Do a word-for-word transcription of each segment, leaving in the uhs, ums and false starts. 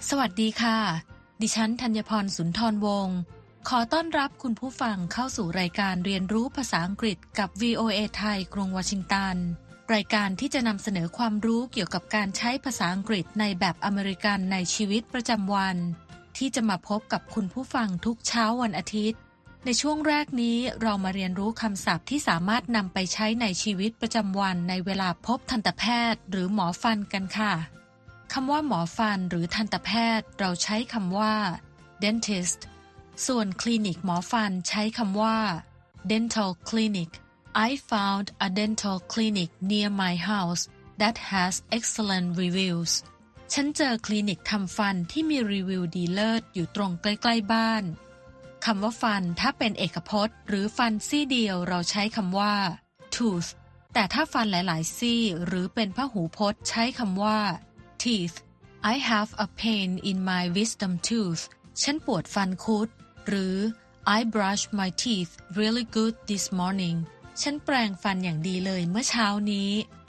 สวัสดีค่ะดิฉันธัญพรสุนทรวงศ์ขอต้อนรับคุณผู้ฟังเข้าสู่รายการเรียนรู้ภาษาอังกฤษกับ วี โอ เอ ไทยกรุงวอชิงตันรายการที่จะนำเสนอความรู้เกี่ยวกับการใช้ภาษาอังกฤษในแบบอเมริกันในชีวิตประจำวันที่จะมาพบกับคุณผู้ฟังทุกเช้าวันอาทิตย์ในช่วงแรกนี้เรามาเรียนรู้คำศัพท์ที่สามารถนำไปใช้ในชีวิตประจำวันในเวลาพบทันตแพทย์หรือหมอฟันกันค่ะคำว่าหมอฟันหรือทันตแพทย์เราใช้คำว่า dentist ส่วนคลินิกหมอฟันใช้คำว่า dental clinic I found a dental clinic near my house that has excellent reviews ฉันเจอคลินิกทำฟันที่มีรีวิวดีเลิศอยู่ตรงใกล้ๆบ้านคำว่าฟันถ้าเป็นเอกพจน์หรือฟันซี่เดียวเราใช้คำว่า tooth แต่ถ้าฟันหลายๆซี่หรือเป็นพหูพจน์ใช้คำว่าteeth I have a pain in my wisdom tooth ฉันปวดฟันคุดหรือ I brushed my teeth really good this morning ฉันแปรงฟันอย่างดีเลยเมื่อเช้านี้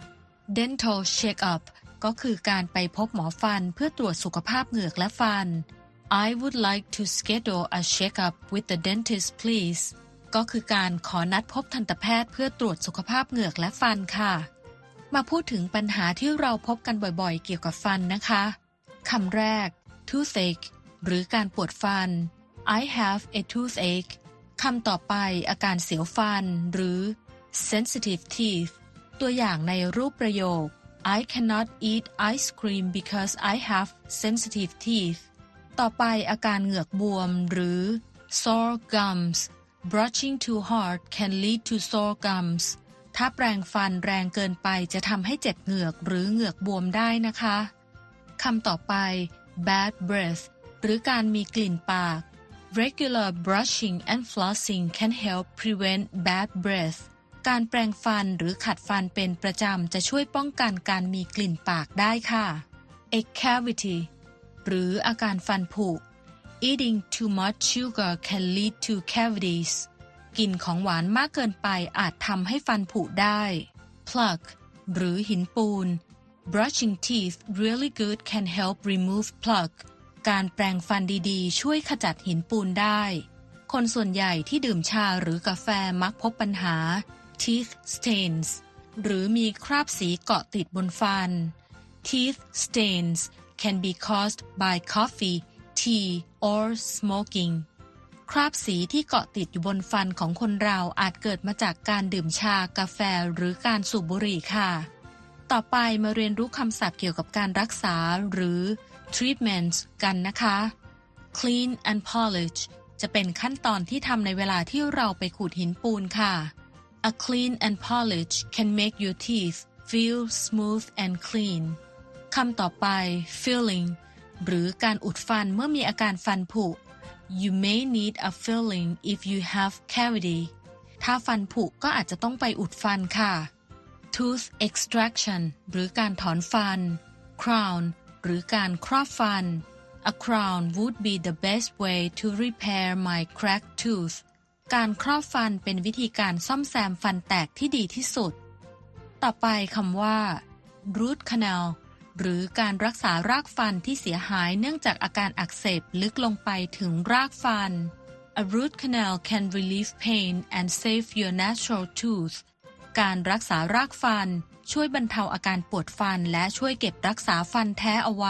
dental check-up ก็คือการไปพบหมอฟันเพื่อตรวจสุขภาพเหงือกและฟัน I would like to schedule a check-up with the dentist please ก็คือการขอนัดพบทันตแพทย์เพื่อตรวจสุขภาพเหงือกและฟันค่ะมาพูดถึงปัญหาที่เราพบกันบ่อยๆเกี่ยวกับฟันนะคะคำแรก toothache หรือการปวดฟัน I have a toothache คำต่อไปอาการเสียวฟันหรือ sensitive teeth ตัวอย่างในรูปประโยค I cannot eat ice cream because I have sensitive teeth ต่อไปอาการเหงือกบวมหรือ sore gums brushing too hard can lead to sore gumsถ้าแปรงฟันแรงเกินไปจะทำให้เจ็บเหงือกหรือเหงือกบวมได้นะคะคำต่อไป bad breath หรือการมีกลิ่นปาก regular brushing and flossing can help prevent bad breath การแปรงฟันหรือขัดฟันเป็นประจำจะช่วยป้องกันการมีกลิ่นปากได้ค่ะ a cavity หรืออาการฟันผุ eating too much sugar can lead to cavitiesกินของหวานมากเกินไปอาจทำให้ฟันผุได้ plug หรือหินปูน brushing teeth really good can help remove plug การแปรงฟันดีๆช่วยขจัดหินปูนได้คนส่วนใหญ่ที่ดื่มชาหรือกาแฟมักพบปัญหา teeth stains หรือมีคราบสีเกาะติดบนฟัน teeth stains can be caused by coffee, tea or smokingคราบสีที่เกาะติดอยู่บนฟันของคนเราอาจเกิดมาจากการดื่มชากาแฟหรือการสูบบุหรี่ค่ะต่อไปมาเรียนรู้คำศัพท์เกี่ยวกับการรักษาหรือ treatment กันนะคะ clean and polish จะเป็นขั้นตอนที่ทำในเวลาที่เราไปขูดหินปูนค่ะ A clean and polish can make your teeth feel smooth and clean คำต่อไป filling หรือการอุดฟันเมื่อมีอาการฟันผุYou may need a filling if you have cavity ถ้าฟันผุก็อาจจะต้องไปอุดฟันค่ะ Tooth extraction หรือการถอนฟัน Crown หรือการครอบฟัน A crown would be the best way to repair my cracked tooth การครอบฟันเป็นวิธีการซ่อมแซมฟันแตกที่ดีที่สุดต่อไปคำว่า root canalหรือการรักษารากฟันที่เสียหายเนื่องจากอาการอักเสบลึกลงไปถึงรากฟัน A root canal can relieve pain and save your natural tooth การรักษารากฟันช่วยบรรเทาอาการปวดฟันและช่วยเก็บรักษาฟันแท้เอาไว้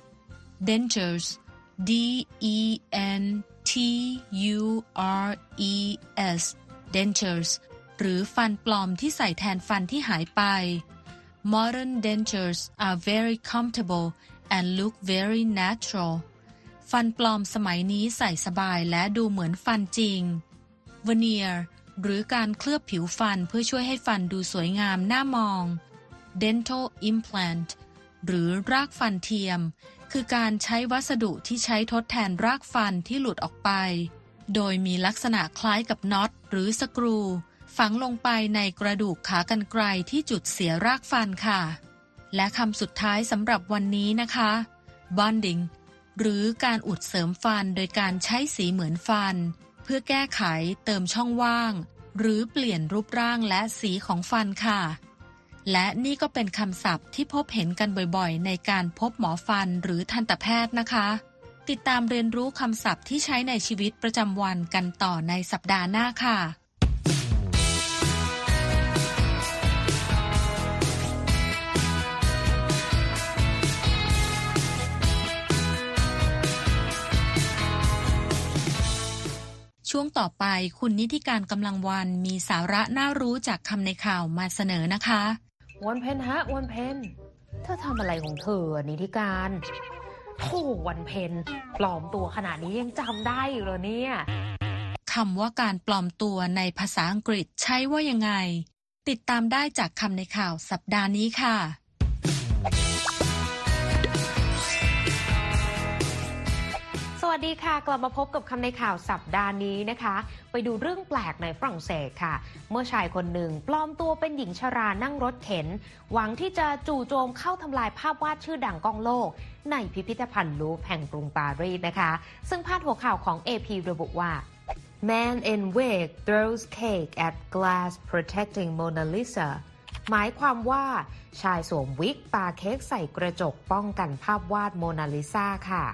Dentures D E N T U R E S Dentures หรือฟันปลอมที่ใส่แทนฟันที่หายไปModern dentures are very comfortable and look very natural ฟันปลอมสมัยนี้ใส่สบายและดูเหมือนฟันจริง Veneer หรือการเคลือบผิวฟันเพื่อช่วยให้ฟันดูสวยงามน่ามอง Dental implant หรือรากฟันเทียมคือการใช้วัสดุที่ใช้ทดแทนรากฟันที่หลุดออกไปโดยมีลักษณะคล้ายกับน็อตหรือสกรูฝังลงไปในกระดูกขากรรไกรที่จุดเสียรากฟันค่ะและคำสุดท้ายสำหรับวันนี้นะคะ bonding หรือการอุดเสริมฟันโดยการใช้สีเหมือนฟันเพื่อแก้ไขเติมช่องว่างหรือเปลี่ยนรูปร่างและสีของฟันค่ะและนี่ก็เป็นคำศัพท์ที่พบเห็นกันบ่อยๆในการพบหมอฟันหรือทันตแพทย์นะคะติดตามเรียนรู้คำศัพท์ที่ใช้ในชีวิตประจำวันกันต่อในสัปดาห์หน้าค่ะช่วงต่อไปคุณนิติการกำลังวันมีสาระน่ารู้จากคำในข่าวมาเสนอนะคะวันเพ็ญฮะวันเพ็ญเธอทำอะไรของเธอนิติการโธ่วันเพ็ญปลอมตัวขนาดนี้ยังจำได้อยู่เหรอเนี่ยคำว่าการปลอมตัวในภาษาอังกฤษใช้ว่ายังไงติดตามได้จากคำในข่าวสัปดาห์นี้ค่ะสวัสดีค่ะกลับมาพบกับคำในข่าวสัปดาห์นี้นะคะไปดูเรื่องแปลกในฝรั่งเศสค่ะเมื่อชายคนหนึ่งปลอมตัวเป็นหญิงชรานั่งรถเข็นหวังที่จะจู่โจมเข้าทำลายภาพวาดชื่อดังก้องโลกในพิพิธภัณฑ์ลูฟร์แห่งกรุงปารีสนะคะซึ่งพาดหัวข่าวของ เอ พี ระบุว่า Man in wig throws cake at glass protecting Mona Lisa หมายความว่าชายสวมวิกปาเค้กใส่กระจกป้องกันภาพวาดโมนาลิซาค่ะ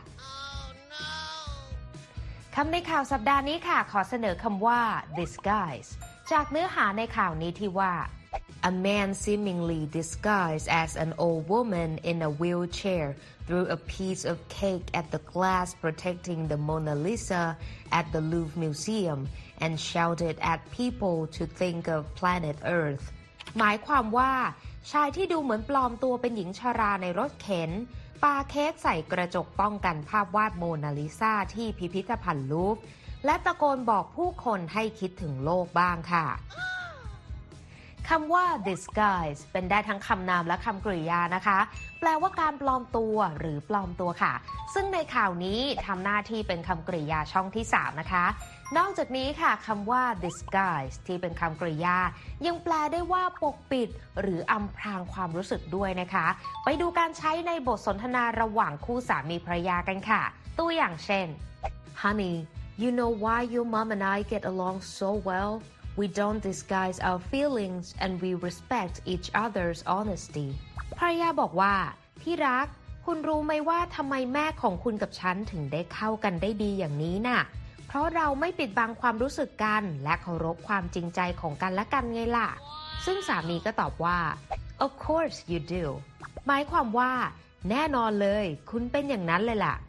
คำในข่าวสัปดาห์นี้ค่ะขอเสนอคำว่า disguise จากเนื้อหาในข่าวนี้ที่ว่า A man seemingly disguised as an old woman in a wheelchair threw a piece of cake at the glass protecting the Mona Lisa at the Louvre Museum and shouted at people to think of planet Earth หมายความว่าชายที่ดูเหมือนปลอมตัวเป็นหญิงชราในรถเข็นปาเค้กใส่กระจกป้องกันภาพวาดโมนาลิซาที่พิพิธภัณฑ์ลูฟร์และตะโกนบอกผู้คนให้คิดถึงโลกบ้างค่ะคำว่า disguise เป็นได้ทั้งคำนามและคำกริยานะคะแปลว่าการปลอมตัวหรือปลอมตัวค่ะซึ่งในข่าวนี้ทำหน้าที่เป็นคำกริยาช่องที่สามนะคะนอกจากนี้ค่ะคำว่า disguise ที่เป็นคำกริยายังแปลได้ว่าปกปิดหรืออำพรางความรู้สึกด้วยนะคะไปดูการใช้ในบทสนทนาระหว่างคู่สามีภรรยากันค่ะตัวอย่างเช่น Honey you know why your mom and I get along so well we don't disguise our feelings and we respect each other's honesty ภรรยาบอกว่าที่รักคุณรู้ไหมว่าทำไมแม่ของคุณกับฉันถึงได้เข้ากันได้ดีอย่างนี้น่ะเพราะเราไม่ปิดบังความรู้สึกกันและเคารพความจริงใจของกันและกันไงล่ะซึ่งสามีก็ตอบว่า Of course you do หมายความว่าแน่นอนเลยคุณเป็นอย่างนั้นเลยล่ะ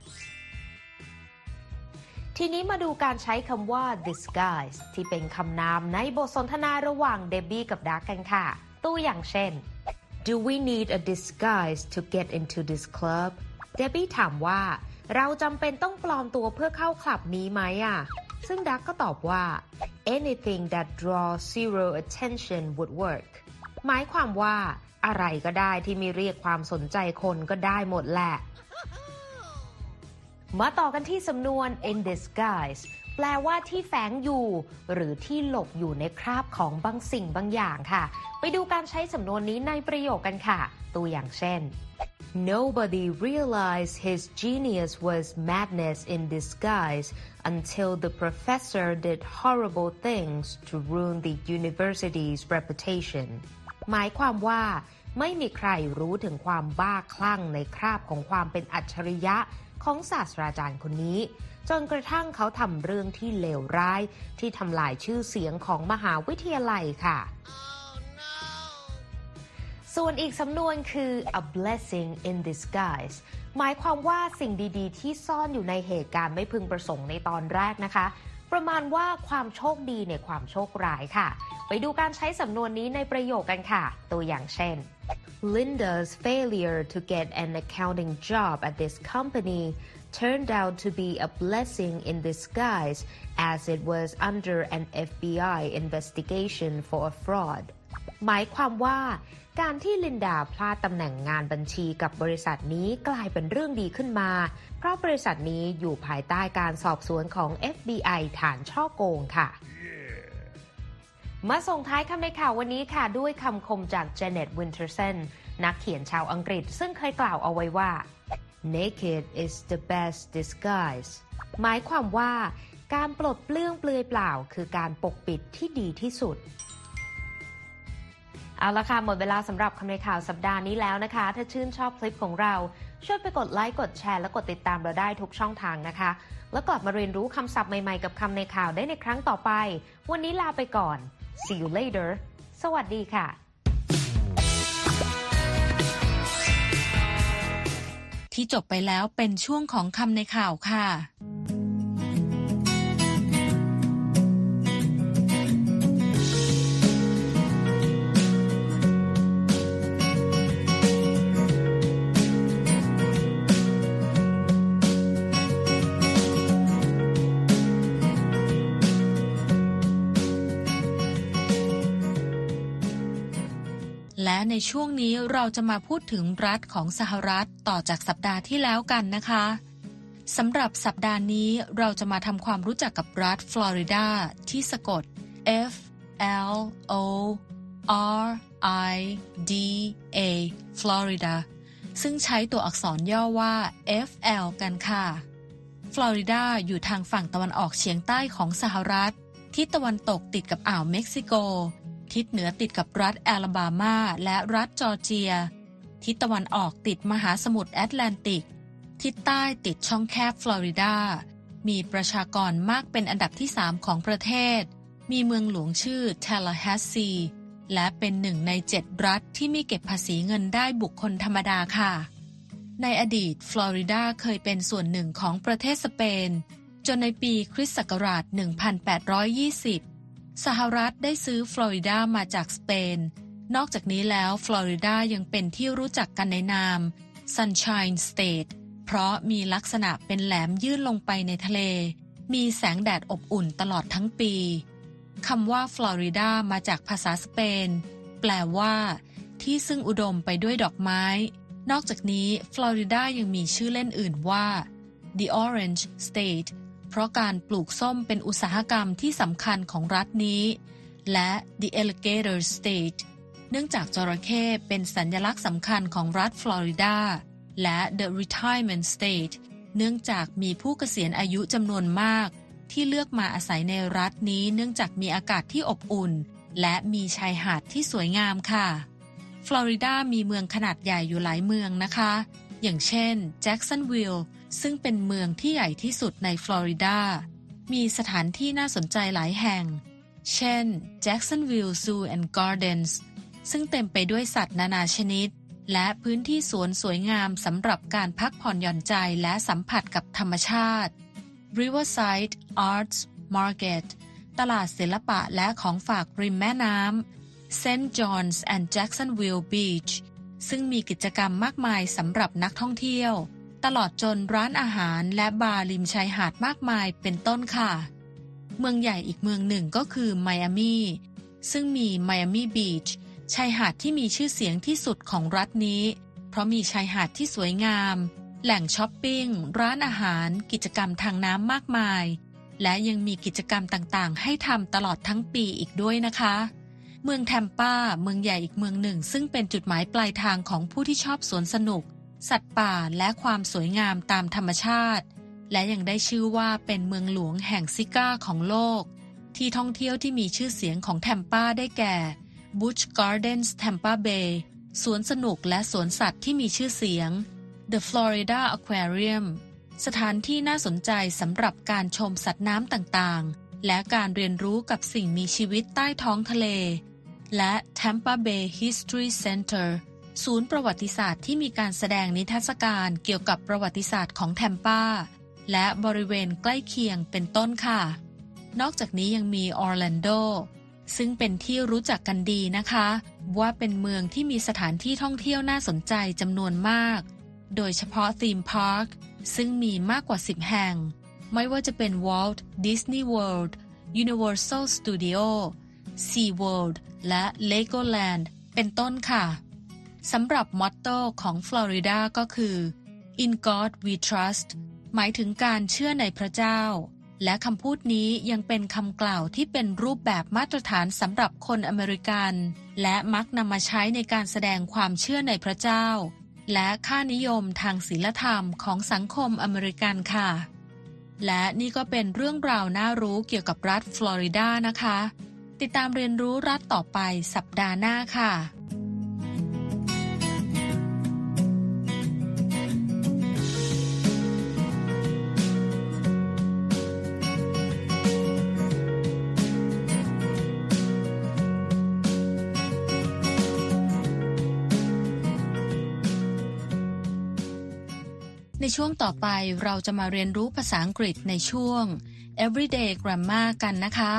ทีนี้มาดูการใช้คำว่า disguise ที่เป็นคำนามในบทสนทนาระหว่างเดบบี้กับดักกันค่ะตัวอย่างเช่น Do we need a disguise to get into this club เดบบี้ถามว่าเราจำเป็นต้องปลอมตัวเพื่อเข้าคลับนี้ไหมอ่ะซึ่งดักก็ตอบว่า anything that draws zero attention would work หมายความว่าอะไรก็ได้ที่ไม่เรียกความสนใจคนก็ได้หมดแหละมาต่อกันที่สำนวน in disguise แปลว่าที่แฝงอยู่หรือที่หลบอยู่ในคราบของบางสิ่งบางอย่างค่ะไปดูการใช้สำนวนนี้ในประโยคกันค่ะตัวอย่างเช่น Nobody realized his genius was madness in disguise until the professor did horrible things to ruin the university's reputation หมายความว่าไม่มีใครรู้ถึงความบ้าคลั่งในคราบของความเป็นอัจฉริยะของศาสตราจารย์คนนี้จนกระทั่งเขาทำเรื่องที่เลวร้ายที่ทำลายชื่อเสียงของมหาวิทยาลัยค่ะ oh, no. ส่วนอีกสำนวนคือ a blessing in disguise หมายความว่าสิ่งดีๆที่ซ่อนอยู่ในเหตุการณ์ไม่พึงประสงค์ในตอนแรกนะคะประมาณว่าความโชคดีในความโชคร้ายค่ะไปดูการใช้สำนวนนี้ในประโยคกันค่ะตัวอย่างเช่น Linda's failure to get an accounting job at this company turned out to be a blessing in disguise as it was under an เอฟ บี ไอ investigation for a fraud หมายความว่าการที่ลินดาพลาดตำแหน่งงานบัญชีกับบริษัทนี้กลายเป็นเรื่องดีขึ้นมาเพราะบริษัทนี้อยู่ภายใต้การสอบสวนของ เอฟ บี ไอ ฐานฉ้อโกงค่ะ มาส่งท้ายคำในข่าววันนี้ค่ะด้วยคำคมจากเจเน็ต วินเทอร์สันนักเขียนชาวอังกฤษซึ่งเคยกล่าวเอาไว้ว่า naked is the best disguise หมายความว่าการปลดเปลื้องเปลือยเปล่าคือการปกปิดที่ดีที่สุดเอาละค่ะหมดเวลาสำหรับคำในข่าวสัปดาห์นี้แล้วนะคะถ้าชื่นชอบคลิปของเราช่วยไปกดไลค์กดแชร์และกดติดตามเราได้ทุกช่องทางนะคะแล้วกลับมาเรียนรู้คำศัพท์ใหม่ๆกับคำในข่าวได้ในครั้งต่อไปวันนี้ลาไปก่อน See you later สวัสดีค่ะที่จบไปแล้วเป็นช่วงของคำในข่าวค่ะและในช่วงนี้เราจะมาพูดถึงรัฐของสหรัฐต่อจากสัปดาห์ที่แล้วกันนะคะสำหรับสัปดาห์นี้เราจะมาทำความรู้จักกับรัฐฟลอริดาที่สะกด F L O R I D A Florida ซึ่งใช้ตัวอักษรย่อว่า F L กันค่ะฟลอริดาอยู่ทางฝั่งตะวันออกเฉียงใต้ของสหรัฐทิศตะวันตกติดกับอ่าวเม็กซิโกทิศเหนือติดกับรัฐแอลาบามาและรัฐจอร์เจียทิศตะวันออกติดมหาสมุทรแอตแลนติกทิศใต้ติดช่องแคบฟลอริดามีประชากรมากเป็นอันดับที่สามของประเทศมีเมืองหลวงชื่อ Tallahassee และเป็นหนึ่งในเจ็ดรัฐที่ไม่เก็บภาษีเงินได้บุคคลธรรมดาค่ะในอดีตฟลอริดาเคยเป็นส่วนหนึ่งของประเทศสเปนจนในปีคริสต์ศักราช หนึ่งพันแปดร้อยยี่สิบสหรัฐได้ซื้อฟลอริดามาจากสเปนนอกจากนี้แล้วฟลอริดายังเป็นที่รู้จักกันในนาม Sunshine State เพราะมีลักษณะเป็นแหลมยื่นลงไปในทะเลมีแสงแดดอบอุ่นตลอดทั้งปีคำว่าฟลอริดามาจากภาษาสเปนแปลว่าที่ซึ่งอุดมไปด้วยดอกไม้นอกจากนี้ฟลอริดายังมีชื่อเล่นอื่นว่า The Orange Stateเพราะการปลูกส้มเป็นอุตสาหกรรมที่สำคัญของรัฐนี้และ The Alligator State เนื่องจากจระเข้เป็นสัญลักษณ์สำคัญของรัฐฟลอริดาและ The Retirement State เนื่องจากมีผู้เกษียณอายุจำนวนมากที่เลือกมาอาศัยในรัฐนี้เนื่องจากมีอากาศที่อบอุ่นและมีชายหาดที่สวยงามค่ะฟลอริดามีเมืองขนาดใหญ่อยู่หลายเมืองนะคะอย่างเช่นแจ็กสันวิลล์ซึ่งเป็นเมืองที่ใหญ่ที่สุดในฟลอริดามีสถานที่น่าสนใจหลายแห่งเช่น Jacksonville Zoo and Gardens ซึ่งเต็มไปด้วยสัตว์นานาชนิดและพื้นที่สวนสวยงามสำหรับการพักผ่อนหย่อนใจและสัมผัสกับธรรมชาติ Riverside Arts Market ตลาดศิลปะและของฝากริมแม่น้ำ Saint John's and Jacksonville Beach ซึ่งมีกิจกรรมมากมายสำหรับนักท่องเที่ยวตลอดจนร้านอาหารและบาร์ริมชายหาดมากมายเป็นต้นค่ะเมืองใหญ่อีกเมืองหนึ่งก็คือไมอามีซึ่งมีไมอามีบีชชายหาดที่มีชื่อเสียงที่สุดของรัฐนี้เพราะมีชายหาดที่สวยงามแหล่งช้อปปิ้งร้านอาหารกิจกรรมทางน้ำมากมายและยังมีกิจกรรมต่างๆให้ทำตลอดทั้งปีอีกด้วยนะคะเมืองแทมปาเมืองใหญ่อีกเมืองหนึ่งซึ่งเป็นจุดหมายปลายทางของผู้ที่ชอบสวนสนุกสัตว์ป่าและความสวยงามตามธรรมชาติและยังได้ชื่อว่าเป็นเมืองหลวงแห่งซิก้าของโลกที่ท่องเที่ยวที่มีชื่อเสียงของแทมปาได้แก่ Busch Gardens Tampa Bay สวนสนุกและสวนสัตว์ที่มีชื่อเสียง The Florida Aquarium สถานที่น่าสนใจสำหรับการชมสัตว์น้ำต่างๆและการเรียนรู้กับสิ่งมีชีวิตใต้ท้องทะเลและ Tampa Bay History Centerศูนย์ประวัติศาสตร์ที่มีการแสดงนิทรรศการเกี่ยวกับประวัติศาสตร์ของแทมปาและบริเวณใกล้เคียงเป็นต้นค่ะนอกจากนี้ยังมีออร์แลนโดซึ่งเป็นที่รู้จักกันดีนะคะว่าเป็นเมืองที่มีสถานที่ท่องเที่ยวน่าสนใจจำนวนมากโดยเฉพาะธีมพาร์คซึ่งมีมากกว่าสิบแห่งไม่ว่าจะเป็น Walt Disney World Universal Studio SeaWorld และ Legoland เป็นต้นค่ะสำหรับมอตโต้ของฟลอริดาก็คือ In God We Trust หมายถึงการเชื่อในพระเจ้าและคำพูดนี้ยังเป็นคำกล่าวที่เป็นรูปแบบมาตรฐานสำหรับคนอเมริกันและมักนำมาใช้ในการแสดงความเชื่อในพระเจ้าและค่านิยมทางศีลธรรมของสังคมอเมริกันค่ะและนี่ก็เป็นเรื่องราวน่ารู้เกี่ยวกับรัฐฟลอริดานะคะติดตามเรียนรู้รัฐต่อไปสัปดาห์หน้าค่ะในช่วงต่อไปเราจะมาเรียนรู้ภาษาอังกฤษในช่วง Everyday Grammar กันนะคะ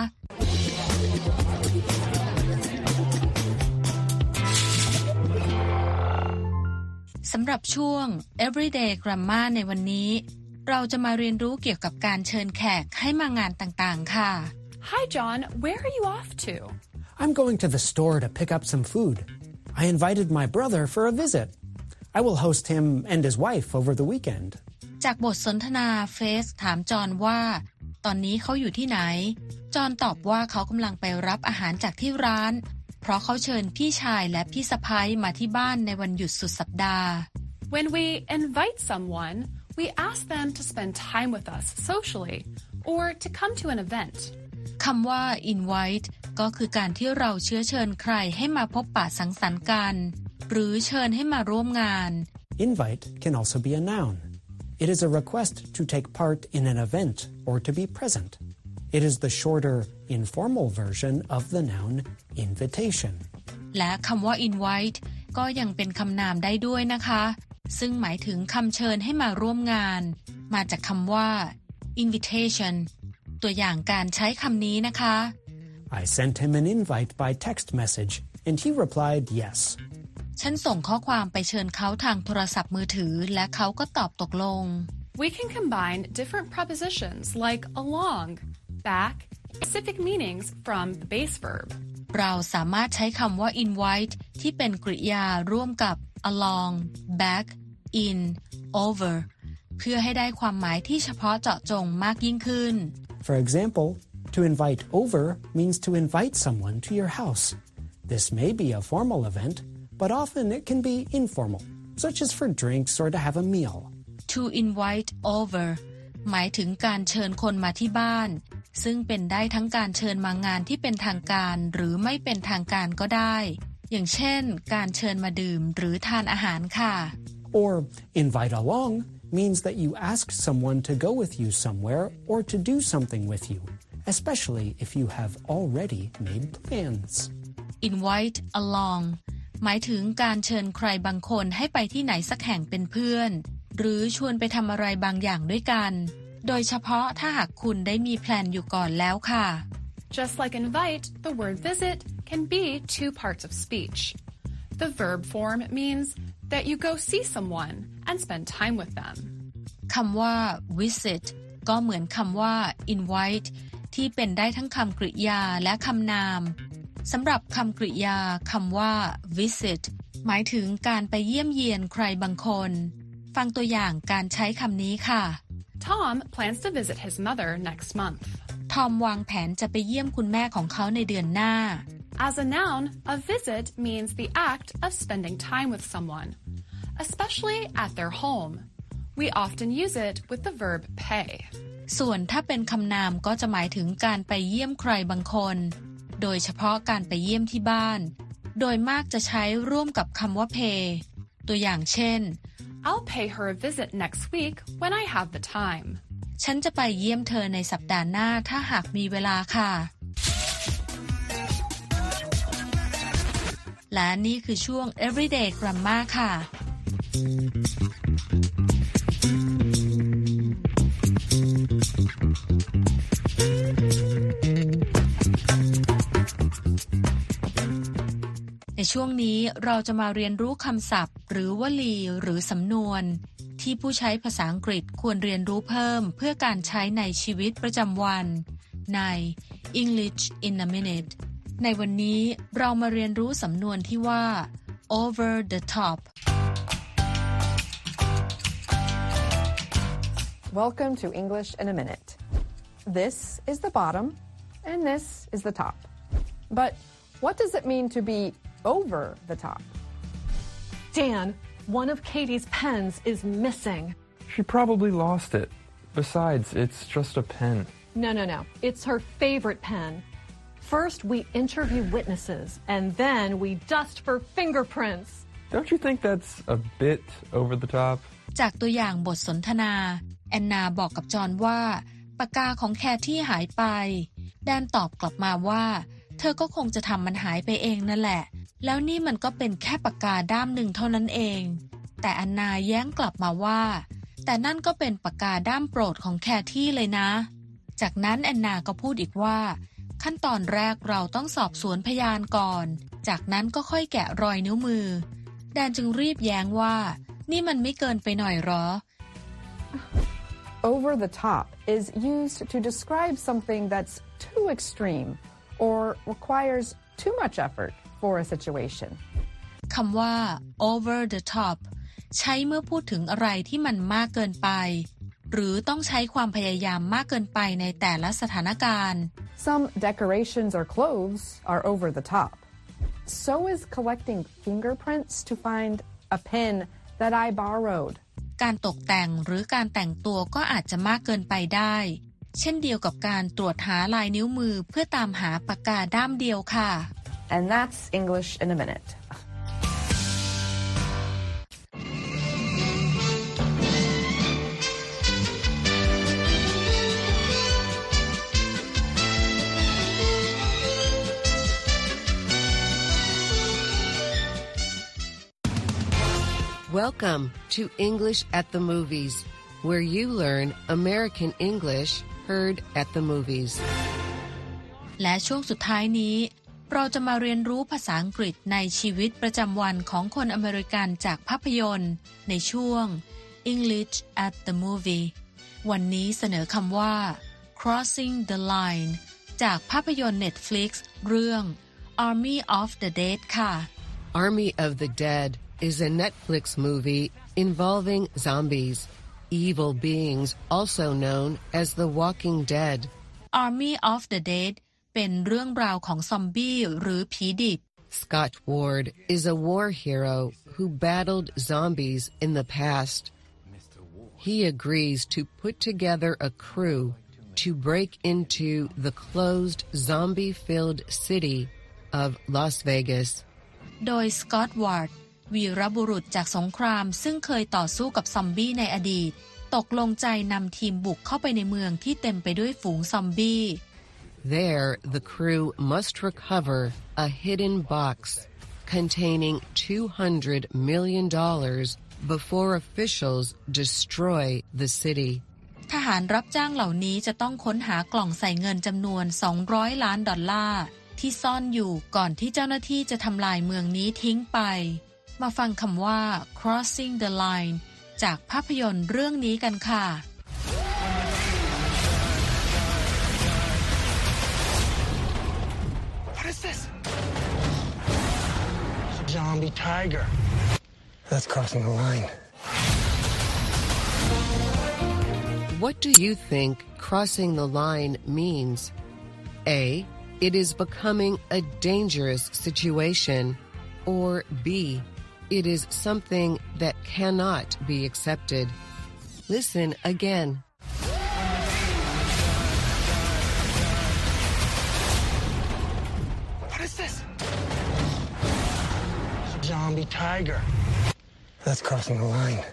สำหรับช่วง Everyday Grammar ในวันนี้เราจะมาเรียนรู้เกี่ยวกับการเชิญแขกให้มางานต่างๆค่ะ Hi John, where are you off to? I'm going to the store to pick up some food. I invited my brother for a visit.I will host him and his wife over the weekend. จากบทสนทนาเฟสถามจอห์นว่าตอนนี้เขาอยู่ที่ไหนจอห์นตอบว่าเขากำลังไปรับอาหารจากที่ร้านเพราะเขาเชิญพี่ชายและพี่สะใภ้มาที่บ้านในวันหยุดสุดสัปดาห์ When we invite someone, we ask them to spend time with us socially or to come to an event. คำว่า invite ก็คือการที่เราเชื้อเชิญใครให้มาพบปะสังสรรค์กันหรือเชิญให้มาร่วมงาน Invite can also be a noun. It is a request to take part in an event or to be present. It is the shorter, informal version of the noun invitation. และคำว่า invite ก็ยังเป็นคำนามได้ด้วยนะคะซึ่งหมายถึงคำเชิญให้มาร่วมงานมาจากคำว่า invitation ตัวอย่างการใช้คำนี้นะคะ I sent him an invite by text message and he replied yes. ฉันส่งข้อความไปเชิญเขาทางโทรศัพท์มือถือและเขาก็ตอบตกลง We can combine different prepositions like along, back, specific meanings from the base verb. เราสามารถใช้คำว่า invite ที่เป็นกริยาร่วมกับ along, back, in, over เพื่อให้ได้ความหมายที่เฉพาะเจาะจงมากยิ่งขึ้น For example, to invite over means to invite someone to your house. This may be a formal event.But often it can be informal, such as for drinks or to have a meal. To invite over หมายถึงการเชิญคนมาที่บ้านซึ่งเป็นได้ทั้งการเชิญมางานที่เป็นทางการหรือไม่เป็นทางการก็ได้อย่างเช่นการเชิญมาดื่มหรือทานอาหารค่ะ Or invite along means that you ask someone to go with you somewhere or to do something with you, especially if you have already made plans. Invite alongหมายถึงการเชิญใครบางคนให้ไปที่ไหนสักแห่งเป็นเพื่อนหรือชวนไปทำอะไรบางอย่างด้วยกันโดยเฉพาะถ้าหากคุณได้มีแพลนอยู่ก่อนแล้วค่ะ Just like invite, the word visit can be two parts of speech. The verb form means that you go see someone and spend time with them. คำว่า visit ก็เหมือนคำว่า invite ที่เป็นได้ทั้งคำกริยาและคำนามสำหรับคำกริยาคำว่า visit หมายถึงการไปเยี่ยมเยียนใครบางคนฟังตัวอย่างการใช้คำนี้ค่ะ Tom plans to visit his mother next month. ทอมวางแผนจะไปเยี่ยมคุณแม่ของเขาในเดือนหน้า As a noun, a visit means the act of spending time with someone, especially at their home. We often use it with the verb pay. ส่วนถ้าเป็นคำนามก็จะหมายถึงการไปเยี่ยมใครบางคนโดยเฉพาะการไปเยี่ยมที่บ้านโดยมากจะใช้ร่วมกับคำว่า pay ตัวอย่างเช่น I'll pay her a visit next week when I have the time. ฉันจะไปเยี่ยมเธอในสัปดาห์หน้าถ้าหากมีเวลาค่ะและนี่คือช่วง Everyday Grammar ค่ะ ในช่วงนี้เราจะมาเรียนรู้คำศัพท์หรือวลีหรือสำนวนที่ผู้ใช้ภาษาอังกฤษควรเรียนรู้เพิ่มเพื่อการใช้ในชีวิตประจำวันใน English in a minute ในวันนี้เรามาเรียนรู้สำนวนที่ว่า over the top Welcome to English in a minute. This is the bottom and this is the top. But what does it mean to be over the top? Dan, one of Katie's pens is missing. She probably lost it. Besides, it's just a pen. No, no, no. It's her favorite pen. First, we interview witnesses, and then we dust for fingerprints. Don't you think that's a bit over the top? จากตัวอย่างบทสนทนาแอนนาบอกกับจอห์นว่าปากกาของแคที่หายไปแดนตอบกลับมาว่าเธอก็คงจะทำมันหายไปเองนั่นแหละแล้วนี่มันก็เป็นแค่ปากกาด้ามหนึ่งเท่านั้นเองแต่แอนนาแย้งกลับมาว่าแต่นั่นก็เป็นปากกาด้ามโปรดของแคที่เลยนะจากนั้นแอนนาก็พูดอีกว่าขั้นตอนแรกเราต้องสอบสวนพยานก่อนจากนั้นก็ค่อยแกะรอยนิ้วมือแดนจึงรีบแย้งว่านี่มันไม่เกินไปหน่อยหรอ Over the top is used to describe something that's too extreme or requires too much effort for a situation. คำว่า over the top ใช้เมื่อพูดถึงอะไรที่มันมากเกินไปหรือต้องใช้ความพยายามมากเกินไปในแต่ละสถานการณ์ Some decorations or clothes are over the top. So is collecting fingerprints to find a pen that I borrowed. การตกแต่งหรือการแต่งตัวก็อาจจะมากเกินไปได้เช่นเดียวกับการตรวจหาลายนิ้วมือเพื่อตามหาปากกาด้ามเดียวค่ะ And that's English in a minute. Welcome to English at the Movies, where you learn American English heard at the movies. และช่วงสุดท้ายนี้เราจะมาเรียนรู้ภาษาอังกฤษในชีวิตประจำวันของคนอเมริกันจากภาพยนตร์ในช่วง English at the Movie วันนี้เสนอคำว่า Crossing the Line จากภาพยนตร์ Netflix เรื่อง Army of the Dead ค่ะ Army of the Dead is a Netflix movie involving zombies, evil beings also known as the Walking Dead. Army of the Dead เป็นเรื่องราวของซอมบี้หรือผีดิบ Scott Ward is a war hero who battled zombies in the past. He agrees to put together a crew to break into the closed zombie-filled city of Las Vegas. โดย Scott Wardวีรบุรุษจากสงครามซึ่งเคยต่อสู้กับซอมบี้ในอดีตตกลงใจนำทีมบุกเข้าไปในเมืองที่เต็มไปด้วยฝูงซอมบี้ There, the crew must recover a hidden box containing two hundred million dollars before officials destroy the city. ทหารรับจ้างเหล่านี้จะต้องค้นหากล่องใส่เงินจำนวนสองร้อยล้านดอลลาร์ที่ซ่อนอยู่ก่อนที่เจ้าหน้าที่จะทำลายเมืองนี้ทิ้งไปมาฟังคำว่า Crossing the Line จากภาพยนตร์เรื่องนี้กันค่ะ What is this? It's a zombie tiger. That's crossing the line. What do you think crossing the line means? A. It is becoming a dangerous situation. Or B. It is something that cannot be accepted. Listen again. What is this? It's a zombie tiger. That's crossing the line.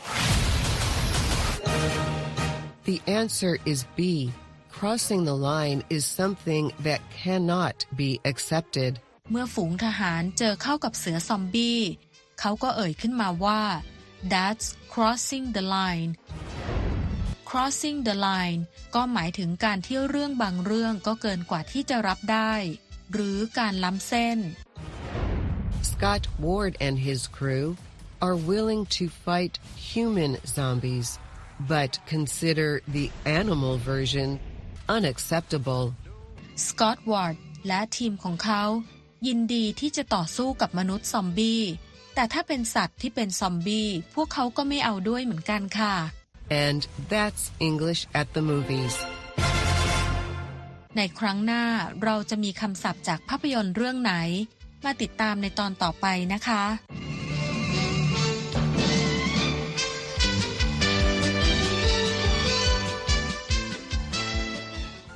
The answer is B. Crossing the line is something that cannot be accepted. เมื่อฝูงทหารเจอเข้ากับเสือซอมบี้เขาก็เอ่ยขึ้นมาว่า That's crossing the line crossing the line ก็หมายถึงการที่เรื่องบางเรื่องก็เกินกว่าที่จะรับได้หรือการล้ำเส้น Scott Ward and his crew are willing to fight human zombies, but consider the animal version unacceptable. Scott Ward และทีมของเขายินดีที่จะต่อสู้กับมนุษย์ซอมบี้แต่ถ้าเป็นสัตว์ที่เป็นซอมบี้พวกเขาก็ไม่เอาด้วยเหมือนกันค่ะ And that's English at the movies. ในครั้งหน้าเราจะมีคำศัพท์จากภาพยนตร์เรื่องไหนมาติดตามในตอนต่อไปนะคะ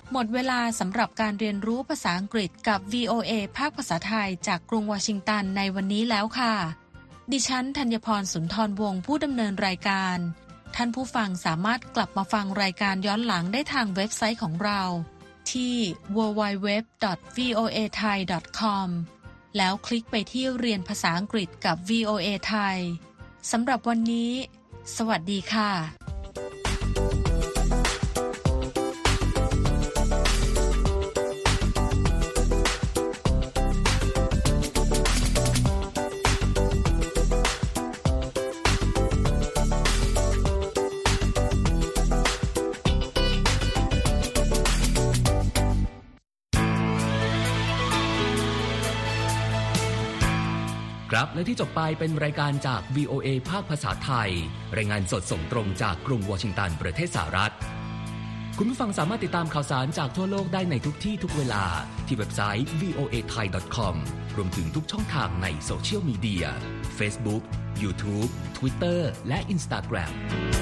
หมดเวลาสำหรับการเรียนรู้ภาษาอังกฤษกับ วี โอ เอ ภาคภาษาไทยจากกรุงวอชิงตันในวันนี้แล้วค่ะดิฉันธัญพรสุนทรวงศ์ผู้ดำเนินรายการท่านผู้ฟังสามารถกลับมาฟังรายการย้อนหลังได้ทางเว็บไซต์ของเราที่ ดับเบิลยู ดับเบิลยู ดับเบิลยู ดอท วี โอ เอ ไทย ดอท คอม แล้วคลิกไปที่เรียนภาษาอังกฤษกับ วี โอ เอ ไทยสำหรับวันนี้สวัสดีค่ะครับและที่จบไปเป็นรายการจาก วี โอ เอ ภาคภาษาไทยรายงานสดส่งตรงจากกรุงวอชิงตันประเทศสหรัฐคุณผู้ฟังสามารถติดตามข่าวสารจากทั่วโลกได้ในทุกที่ทุกเวลาที่เว็บไซต์ วี โอ เอ ไทย ดอท คอม รวมถึงทุกช่องทางในโซเชียลมีเดีย Facebook YouTube Twitter และ Instagram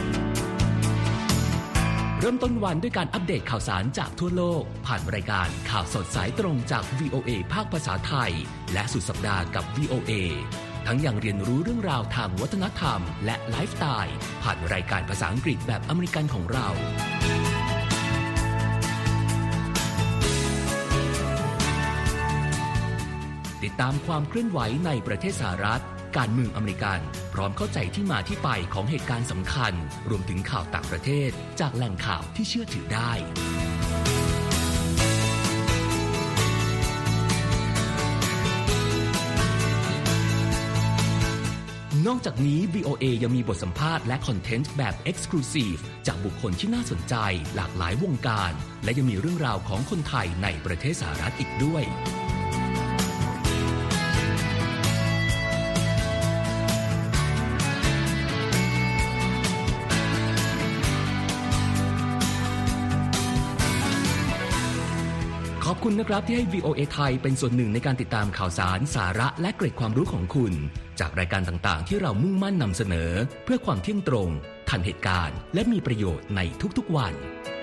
เริ่มต้นวันด้วยการอัปเดตข่าวสารจากทั่วโลกผ่านรายการข่าวสดสายตรงจาก วี โอ เอ ภาคภาษาไทยและสุดสัปดาห์กับ วี โอ เอ ทั้งยังเรียนรู้เรื่องราวทางวัฒนธรรมและไลฟ์สไตล์ผ่านรายการภาษาอังกฤษแบบอเมริกันของเราติดตามความเคลื่อนไหวในประเทศสหรัฐการเมืองอเมริกันพร้อมเข้าใจที่มาที่ไปของเหตุการณ์สำคัญรวมถึงข่าวต่างประเทศจากแหล่งข่าวที่เชื่อถือได้นอกจากนี้ วี โอ เอ ยังมีบทสัมภาษณ์และคอนเทนต์แบบ Exclusive จากบุคคลที่น่าสนใจหลากหลายวงการและยังมีเรื่องราวของคนไทยในประเทศสหรัฐอีกด้วยขอบคุณนะครับที่ให้ วี โอ เอ ไทยเป็นส่วนหนึ่งในการติดตามข่าวสารสาระและเกร็ดความรู้ของคุณจากรายการต่างๆที่เรามุ่งมั่นนำเสนอเพื่อความเที่ยงตรงทันเหตุการณ์และมีประโยชน์ในทุกๆวัน